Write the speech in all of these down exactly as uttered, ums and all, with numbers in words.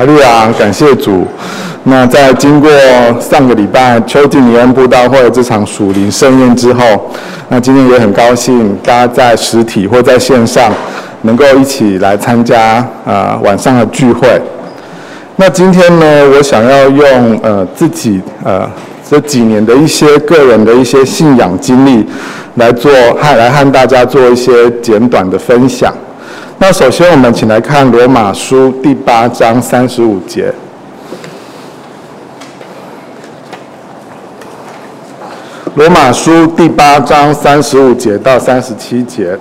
哈利路亚，感谢主。那在经过上个礼拜秋季尼恩布道会这场属灵盛宴之后，那今天也很高兴大家在实体或在线上能够一起来参加呃晚上的聚会。那今天呢，我想要用呃自己呃这几年的一些个人的一些信仰经历来做，来和大家做一些简短的分享。那首先我们请来看罗马书第八章三十五节。罗马书第八章三十五节到三十七节。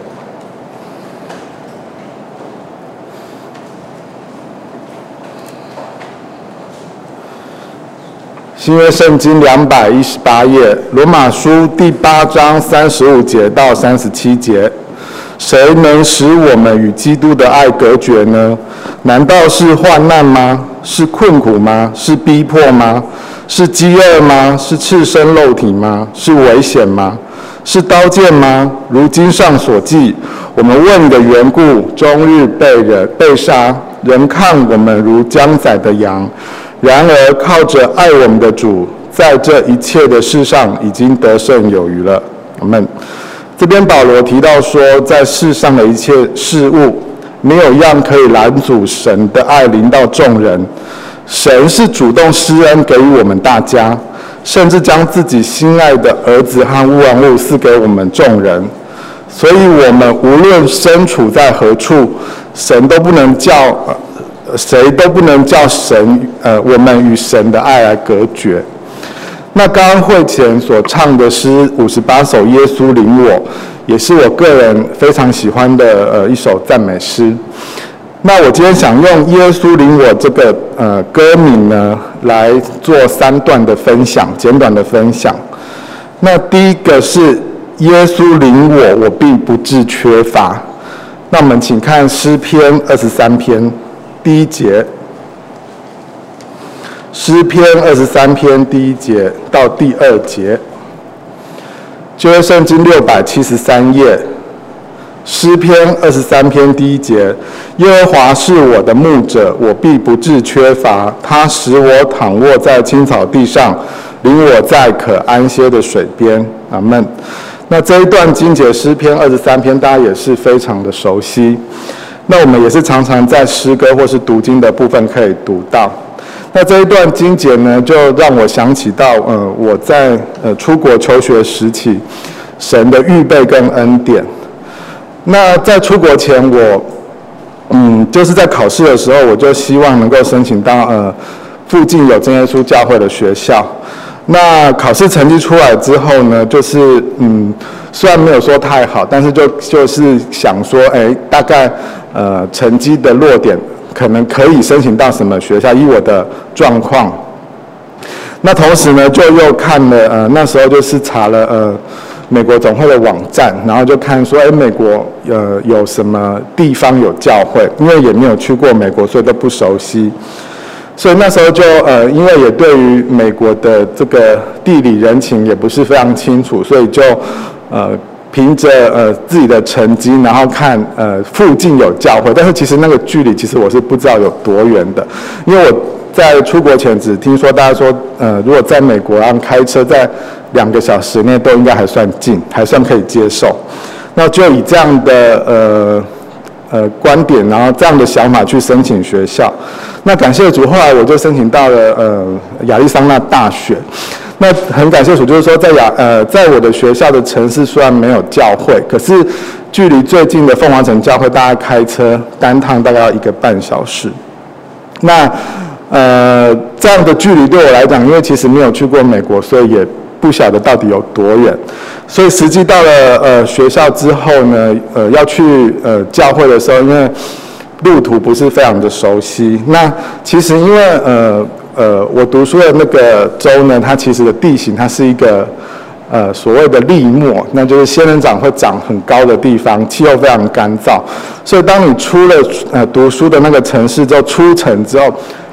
新约圣经两百一十八页，罗马书第八章三十五节到三十七节。谁能使我们与基督的爱隔绝呢？难道是患难吗？是困苦吗？是逼迫吗？是饥饿吗？是赤身肉体吗？是危险吗？是刀剑吗？如经上所记，我们为你的缘故，终日被人被杀，人看我们如将宰的羊。然而靠着爱我们的主，在这一切的事上已经得胜有余了。阿们。这边保罗提到说，在世上的一切事物，没有一样可以拦阻神的爱临到众人。神是主动施恩给予我们大家，甚至将自己心爱的儿子和万物赐给我们众人。所以我们无论身处在何处，神都不能叫呃谁都不能叫神呃我们与神的爱来隔绝。那刚刚会前所唱的诗五十八首《耶稣领我》，也是我个人非常喜欢的呃一首赞美诗。那我今天想用《耶稣领我》这个呃歌名呢，来做三段的分享，简短的分享。那第一个是耶稣领我，我必不致缺乏。那我们请看诗篇二十三篇第一节。诗篇二十三篇第一节到第二节，旧约圣经六百七十三页。诗篇二十三篇第一节，耶和华是我的牧者，我必不致缺乏。他使我躺卧在青草地上，领我在可安歇的水边。阿们。那这一段经节诗篇二十三篇，大家也是非常的熟悉。那我们也是常常在诗歌或是读经的部分可以读到。那这一段经节呢，就让我想起到，呃，我在呃出国求学时期，神的预备跟恩典。那在出国前，我，嗯，就是在考试的时候，我就希望能够申请到呃附近有真耶稣教会的学校。那考试成绩出来之后呢，就是嗯，虽然没有说太好，但是就就是想说，哎，大概呃成绩的落点。可能可以申请到什么学校？以我的状况，那同时呢，就又看了呃，那时候就是查了呃美国总会的网站，然后就看说，哎，美国呃有什么地方有教会？因为也没有去过美国，所以都不熟悉。所以那时候就呃，因为也对于美国的这个地理人情也不是非常清楚，所以就呃。凭着呃自己的成绩，然后看呃附近有教会，但是其实那个距离其实我是不知道有多远的，因为我在出国前只听说大家说，呃如果在美国然后开车在两个小时内都应该还算近，还算可以接受，那就以这样的呃呃观点，然后这样的想法去申请学校。那感谢主，后来我就申请到了呃亚利桑那大学。那很感谢主，就是说在亚呃，在我的学校的城市虽然没有教会，可是距离最近的凤凰城教会，大概开车单趟大概要一个半小时。那呃这样的距离对我来讲，因为其实没有去过美国，所以也不晓得到底有多远。所以实际到了呃学校之后呢，呃要去呃教会的时候，因为路途不是非常的熟悉。那其实因为呃。呃，我读书的那个州呢，它其实的地形，它是一个呃所谓的砾漠，那就是仙人掌会长很高的地方，气候非常干燥。所以当你出了呃读书的那个城市之后，出城之后，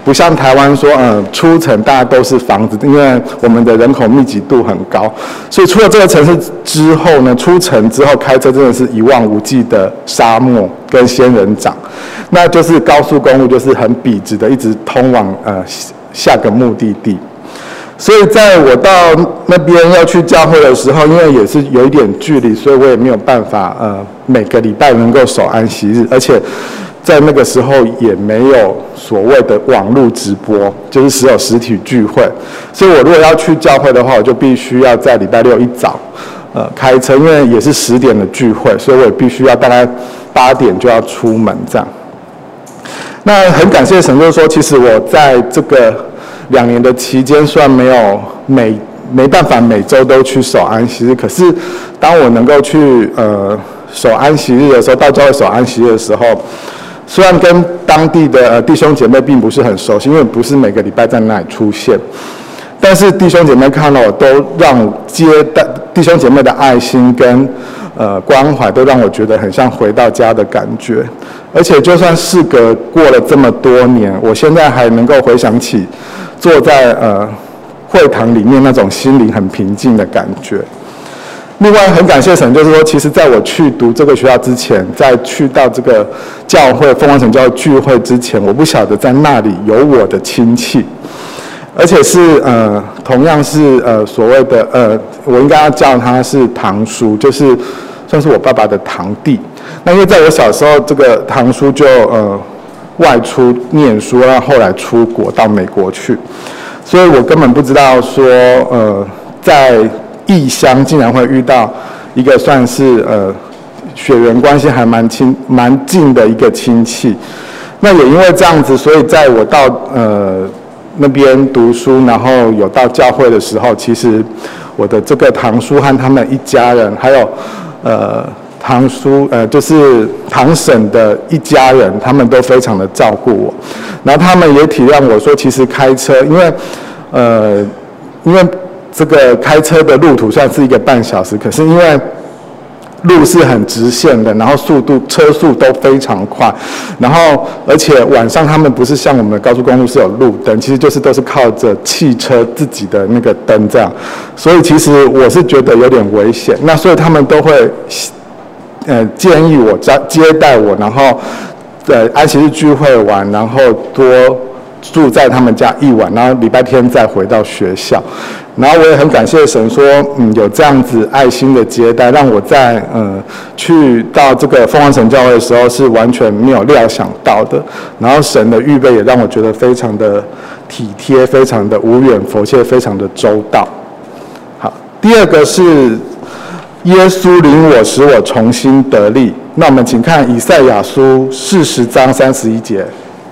不像台湾说，呃，出城大家都是房子，因为我们的人口密集度很高，所以出了这个城市之后呢，出城之后开车真的是一望无际的沙漠跟仙人掌，那就是高速公路就是很笔直的一直通往呃下个目的地。所以在我到那边要去教会的时候，因为也是有一点距离，所以我也没有办法呃每个礼拜能够守安息日，而且在那个时候也没有所谓的网络直播，就是只有实体聚会。所以我如果要去教会的话，我就必须要在礼拜六一早呃开车，因为也是十点的聚会，所以我也必须要大概八点就要出门这样。那很感谢神，就是说其实我在这个两年的期间，虽然没有每没办法每周都去守安息日，可是当我能够去呃守安息日的时候，到教会守安息日的时候，虽然跟当地的、呃、弟兄姐妹并不是很熟悉，因为不是每个礼拜在那里出现，但是弟兄姐妹看到我都让我接待弟兄姐妹的爱心跟呃关怀，都让我觉得很像回到家的感觉。而且就算事隔过了这么多年，我现在还能够回想起坐在呃会堂里面那种心灵很平静的感觉。另外很感谢神，就是说其实在我去读这个学校之前，在去到这个教会凤凰城教会聚会之前，我不晓得在那里有我的亲戚，而且是呃同样是呃所谓的呃我应该要叫他是堂叔，就是算是我爸爸的堂弟。那因为在我小时候，这个堂叔就呃外出念书，然后后来出国到美国去，所以我根本不知道说呃在异乡竟然会遇到一个算是呃血缘关系还蛮亲蛮近的一个亲戚。那也因为这样子，所以在我到呃那边读书，然后有到教会的时候，其实我的这个堂叔和他们一家人，还有呃堂叔呃就是堂婶的一家人，他们都非常的照顾我，然后他们也体谅我说，其实开车，因为呃因为这个开车的路途算是一个半小时，可是因为路是很直线的，然后速度车速都非常快，然后而且晚上他们不是像我们的高速公路是有路灯，其实就是都是靠着汽车自己的那个灯这样，所以其实我是觉得有点危险。那所以他们都会呃建议我接待我，然后呃安息日聚会完，然后多住在他们家一晚，然后礼拜天再回到学校。然后我也很感谢神说，嗯，有这样子爱心的接待，让我在呃去到这个凤凰城教会的时候是完全没有料想到的。然后神的预备也让我觉得非常的体贴，非常的无远弗届，非常的周到。好，第二个是耶稣领我，使我重新得力。那我们请看以赛亚书四十章三十一节。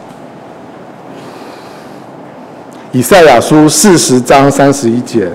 以赛亚书四十章三十一节，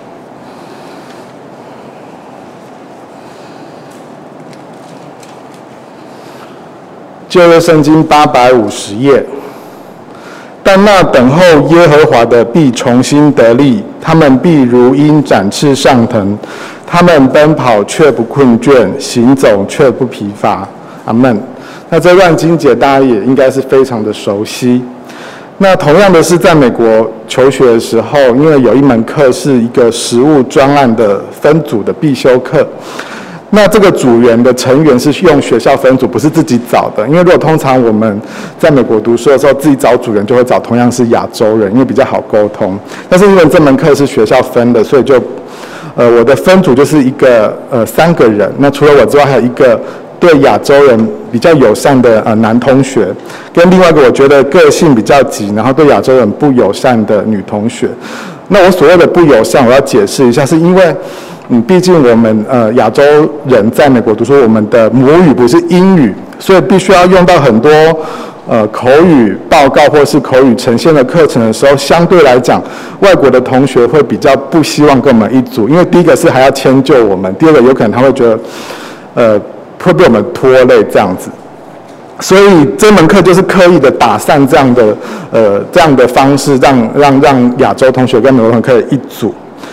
旧约圣经八百五十页。但那等候耶和华的必重新得力，他们必如鹰展翅上腾，他们奔跑却不困倦，行走却不疲乏。阿们。那这段经节大家也应该是非常的熟悉。那同样的是，在美国求学的时候，因为有一门课是一个实务专案的分组的必修课。那这个组员的成员是用学校分组，不是自己找的。因为如果通常我们在美国读书的时候，自己找组员就会找同样是亚洲人，因为比较好沟通。但是因为这门课是学校分的，所以就呃我的分组就是一个呃三个人。那除了我之外，还有一个对亚洲人比较友善的呃男同学，跟另外一个我觉得个性比较急，然后对亚洲人不友善的女同学。那我所谓的不友善，我要解释一下，是因为嗯，毕竟我们呃亚洲人在美国读书，我们的母语不是英语，所以必须要用到很多呃口语报告或是口语呈现的课程的时候，相对来讲，外国的同学会比较不希望跟我们一组，因为第一个是还要迁就我们，第二个有可能他会觉得呃。会被我们拖累这样子，所以这门课就是刻意的打散这样的呃这样的方式，让让让亚洲同学跟美国同学可以一组。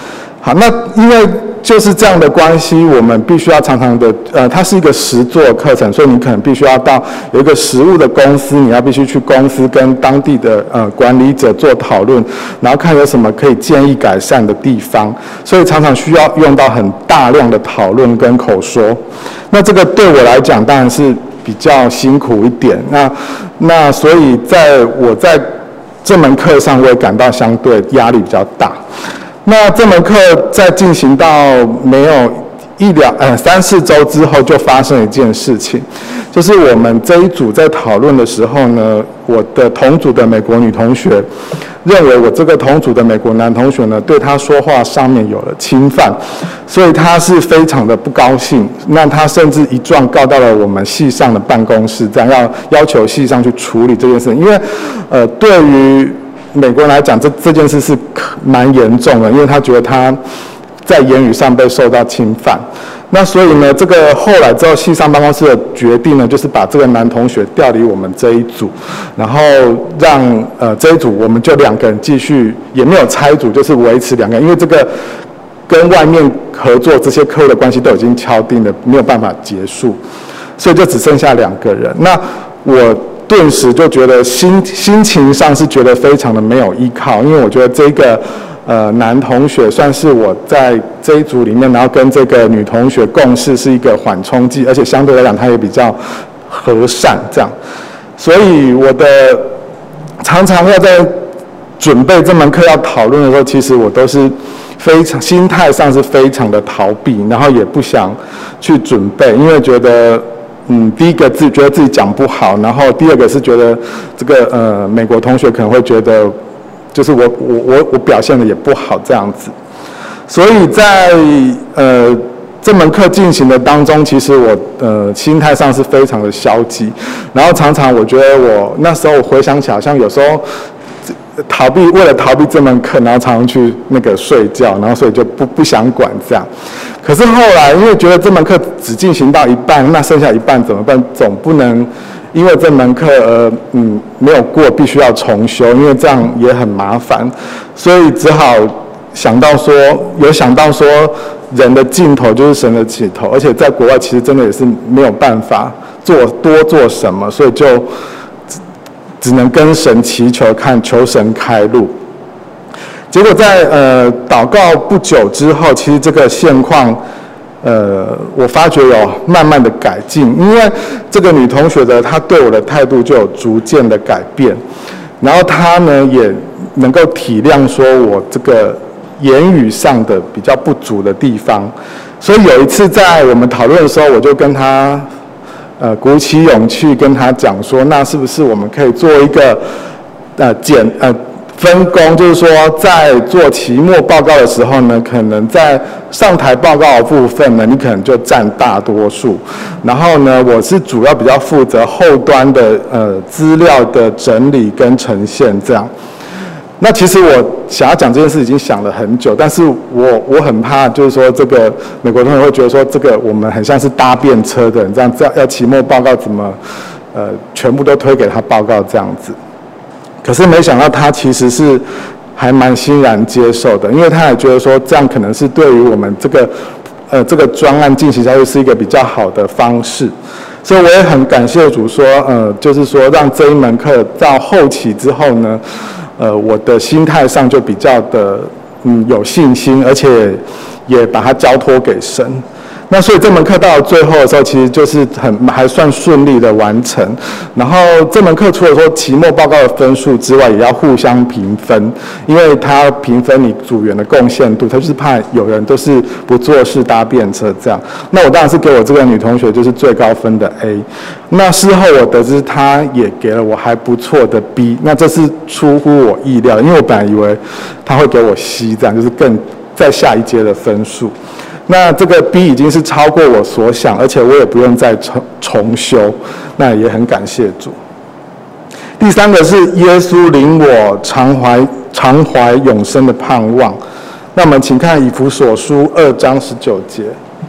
好，那因为就是这样的关系，我们必须要常常的，呃，它是一个实作课程，所以你可能必须要到有一个实务的公司，你要必须去公司跟当地的呃管理者做讨论，然后看有什么可以建议改善的地方，所以常常需要用到很大量的讨论跟口说。那这个对我来讲当然是比较辛苦一点，那那所以在我在这门课上，我也感到相对压力比较大。那这门课在进行到没有一两呃三四周之后，就发生一件事情，就是我们这一组在讨论的时候呢，我的同组的美国女同学认为我这个同组的美国男同学呢，对他说话上面有了侵犯，所以他是非常的不高兴。那他甚至一状告到了我们系上的办公室，这样要要求系上去处理这件事。因为呃，对于美国人来讲，这这件事是蛮严重的，因为他觉得他在言语上被受到侵犯。那所以呢，这个后来之后，系上办公室的决定呢，就是把这个男同学调离我们这一组，然后让呃这一组我们就两个人继续，也没有拆组，就是维持两个人，因为这个跟外面合作这些客户的关系都已经敲定了，没有办法结束，所以就只剩下两个人。那我顿时就觉得心心情上是觉得非常的没有依靠，因为我觉得这个呃男同学算是我在这一组里面，然后跟这个女同学共事是一个缓冲剂，而且相对来讲他也比较和善这样，所以我的常常要在准备这门课要讨论的时候，其实我都是非常心态上是非常的逃避，然后也不想去准备，因为觉得嗯，第一个自己觉得自己讲不好，然后第二个是觉得这个呃美国同学可能会觉得，就是我我我我表现的也不好这样子，所以在呃这门课进行的当中，其实我呃心态上是非常的消极，然后常常我觉得我那时候回想起来，好像有时候逃避为了逃避这门课，然后常常去那个睡觉，然后所以就不不想管这样。可是后来因为觉得这门课只进行到一半，那剩下一半怎么办？总不能因为这门课而嗯没有过，必须要重修，因为这样也很麻烦，所以只好想到说，有想到说人的尽头就是神的起头，而且在国外其实真的也是没有办法做多做什么，所以就只能跟神祈求，看求神开路。结果在呃祷告不久之后，其实这个现况，呃，我发觉有慢慢的改进，因为这个女同学的她对我的态度就有逐渐的改变，然后她呢也能够体谅说我这个言语上的比较不足的地方，所以有一次在我们讨论的时候，我就跟她呃鼓起勇气跟她讲说，那是不是我们可以做一个呃简呃。分工，就是说在做期末报告的时候呢，可能在上台报告的部分呢，你可能就占大多数，然后呢，我是主要比较负责后端的呃资料的整理跟呈现这样。那其实我想要讲这件事已经想了很久，但是我我很怕，就是说这个美国同学会觉得说这个我们很像是搭便车的人，这样这样要期末报告怎么呃全部都推给他报告这样子。可是没想到他其实是还蛮欣然接受的，因为他也觉得说这样可能是对于我们这个呃这个专案进行下去是一个比较好的方式，所以我也很感谢主说，呃，就是说让这一门课到后期之后呢，呃，我的心态上就比较的嗯有信心，而且也把它交托给神。那所以这门课到了最后的时候，其实就是很还算顺利的完成。然后这门课除了说期末报告的分数之外，也要互相评分，因为他评分你组员的贡献度，他就是怕有人都是不做事搭便车这样。那我当然是给我这个女同学就是最高分的 A。那事后我得知她也给了我还不错的 B， 那这是出乎我意料的，因为我本来以为她会给我 C， 这样就是更再下一阶的分数。那这个 B 已经是超过我所想，而且我也不用再重重修，那也很感谢主。第三个是耶稣领我常怀常怀永生的盼望。那我们请看以弗所书二章十九节。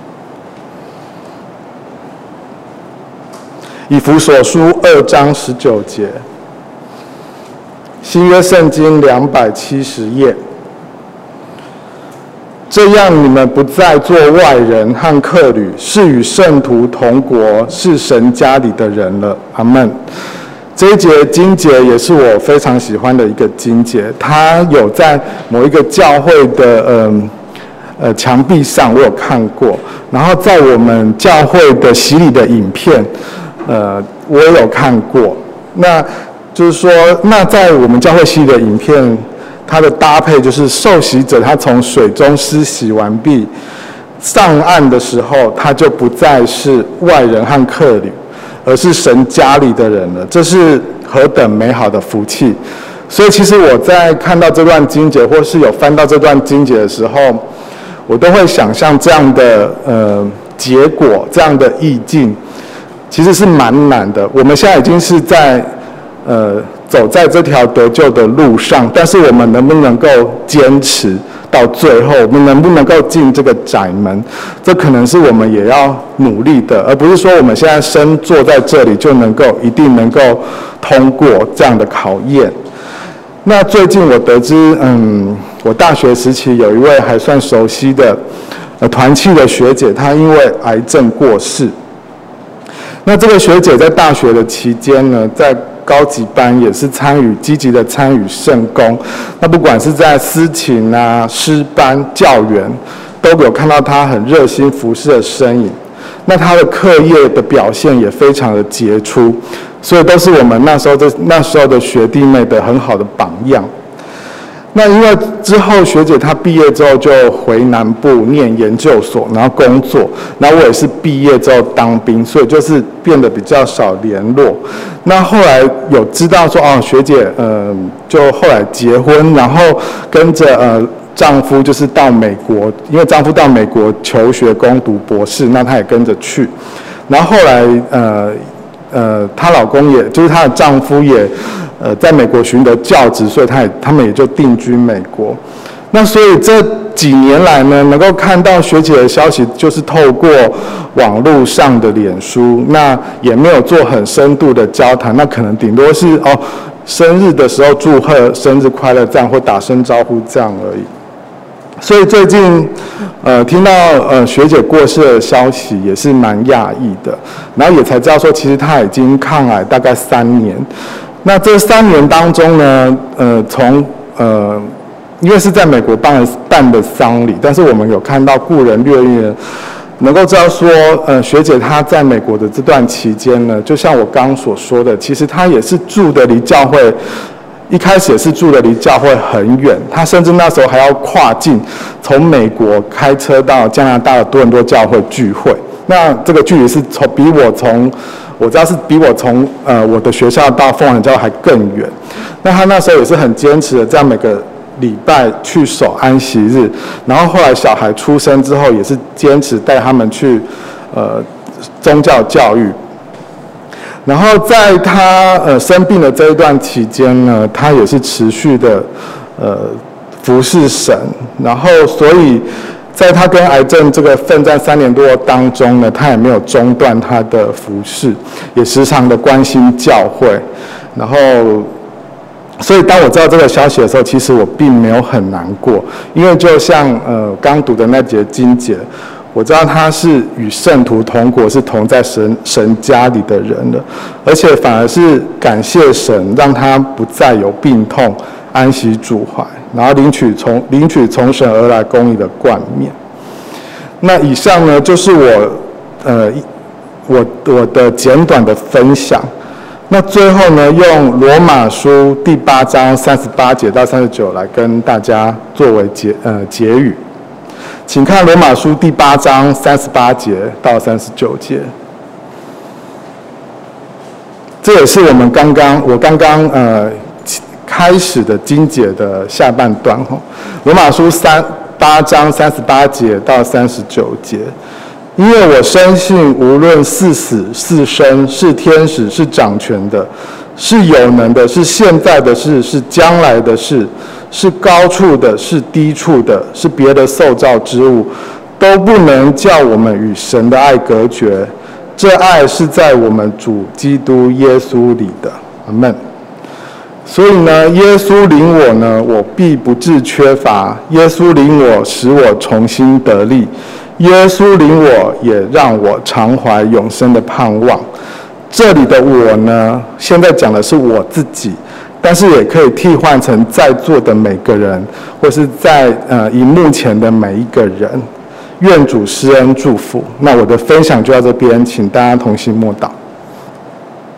以弗所书二章十九节，新约圣经两百七十页。 这样你们不再做外人和客旅，是与圣徒同国，是神家里的人了。阿们。这一节经节也是我非常喜欢的一个经节，它有在某一个教会的呃呃墙壁上我有看过，然后在我们教会的洗礼的影片，呃我也有看过。那就是说，那在我们教会洗礼的影片，它的搭配就是受洗者他从水中施洗完毕，上岸的时候，他就不再是外人和客旅，而是神家里的人了。这是何等美好的福气！所以其实我在看到这段经节，或是有翻到这段经节的时候，我都会想象这样的呃结果，这样的意境，其实是蛮难的。我们现在已经是在呃走在这条得救的路上，但是我们能不能够坚持到最后，我们能不能够进这个窄门，这可能是我们也要努力的，而不是说我们现在身坐在这里就能够一定能够通过这样的考验。那最近我得知，嗯，我大学时期有一位还算熟悉的呃团契的学姐，她因为癌症过世。那这个学姐在大学的期间呢，在高级班也是参与积极的参与圣工，那不管是在司琴啊、诗班、教员，都有看到她很热心服侍的身影。那她的课业的表现也非常的杰出，所以都是我们那时候的那时候的学弟妹的很好的榜样。那因为之后学姐她毕业之后就回南部念研究所，然后工作。那我也是毕业之后当兵，所以就是变得比较少联络。那后来有知道说，哦，学姐，呃，就后来结婚，然后跟着呃丈夫就是到美国，因为丈夫到美国求学攻读博士，那她也跟着去。然后后来呃呃，她老公也就是她的丈夫也。呃，在美国寻得教职，所以他也他们也就定居美国。那所以这几年来呢，能够看到学姐的消息，就是透过网络上的脸书，那也没有做很深度的交谈，那可能顶多是哦，生日的时候祝贺生日快乐这样，或打声招呼这样而已。所以最近，呃，听到呃学姐过世的消息，也是蛮讶异的，然后也才知道说，其实她已经抗癌大概三年。那这三年当中呢，呃，从呃，因为是在美国办办的丧礼，但是我们有看到故人略略能够知道说，呃，学姐她在美国的这段期间呢，就像我刚刚所说的，其实她也是住的离教会，一开始也是住的离教会很远，她甚至那时候还要跨境，从美国开车到加拿大的多伦多教会聚会。那这个距离是从比我从我知道是比我从呃我的学校到凤凰教会还更远。那他那时候也是很坚持的，这样每个礼拜去守安息日，然后后来小孩出生之后，也是坚持带他们去呃宗教教育。然后在他呃生病的这一段期间呢，他也是持续的呃服侍神，然后所以。在他跟癌症这个奋战三年多当中呢，他也没有中断他的服事，也时常的关心教会。然后，所以当我知道这个消息的时候，其实我并没有很难过，因为就像呃刚读的那节经节，我知道他是与圣徒同国，是同在神神家里的人了，而且反而是感谢神，让他不再有病痛，安息主怀。然后领取从领取从神而来公义的冠冕。那以上呢，就是我呃我我的简短的分享。那最后呢，用罗马书第八章三十八节到三十九来跟大家作为结呃结语。请看罗马书第八章三十八节到三十九节。这也是我们刚刚我刚刚呃。开始的经节的下半段哈，罗马书三八章三十八节到三十九节，因为我深信，无论是死是生，是天使，是掌权的，是有能的，是现在的事，是将来的事，是高处的，是低处的，是别的受造之物，都不能叫我们与神的爱隔绝。这爱是在我们主基督耶稣里的。阿们。 所以呢，耶稣领我呢，我必不致缺乏；耶稣领我，使我重新得力；耶稣领我，也让我常怀永生的盼望。这里的我呢，现在讲的是我自己，但是也可以替换成在座的每个人，或是在呃荧幕前的每一个人。愿主施恩祝福。那我的分享就到这边，请大家同心默祷。